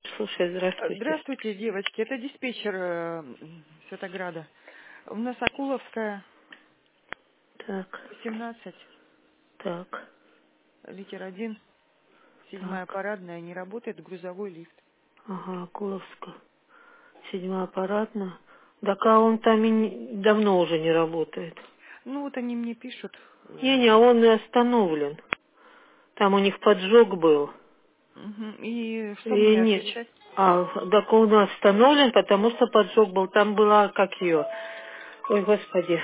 Слушай, здравствуйте. Здравствуйте, девочки. Это диспетчер Святограда. У нас Акуловская, Так, 17, так, литер 1, 7 так. парадная, не работает грузовой лифт. Ага, Акуловская. 7 аппаратная. Так а он там и давно уже не работает. Ну вот они мне пишут. Не-не, он и остановлен. Там у них поджог был. Мгм. И что И мне не... отвечать? А, так он остановлен, потому что поджог был. Там была, как ее... Ой, господи.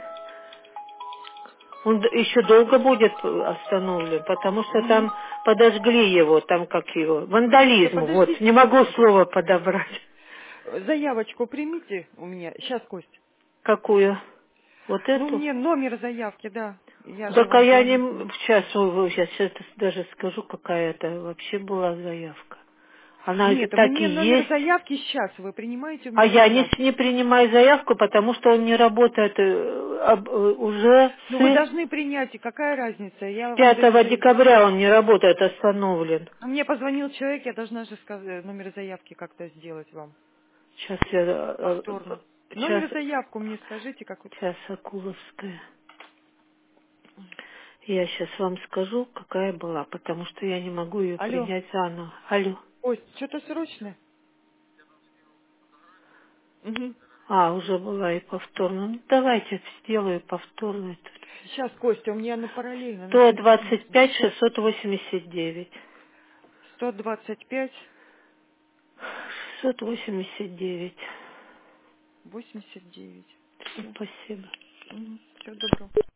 Он еще долго будет остановлен, потому что Мгм. там подожгли его, там как его, Да вандализм, вот, не подождите. могу слово подобрать. Заявочку примите у меня. Сейчас, Кость. Какую? Вот Ну, эту? мне номер заявки, да. Я же Так а вам я звоню. не... Сейчас даже скажу, какая это вообще была заявка. Она Нет, вы так и мне номер есть. заявки сейчас. Вы принимаете у А меня я заявку. не принимаю заявку, потому что он не работает уже Ну, вы с должны принять, и какая разница? Я вам даю 5 заявку. декабря он не работает, остановлен. А мне позвонил человек, я должна же номер заявки как-то сделать вам Сейчас я... повторно. Сейчас, Номер заявку мне скажите, как... сейчас, Акуловская. Я сейчас вам скажу, какая была, потому что я не могу ее Алло, принять заново. Алло. ой, что-то срочное. Угу. А, уже была и повторно. Ну, давайте сделаю повторную. Сейчас, Костя, у меня на параллельно, на синхронке. 125 689. 125, 689. 89. Все. Спасибо. Всего доброго.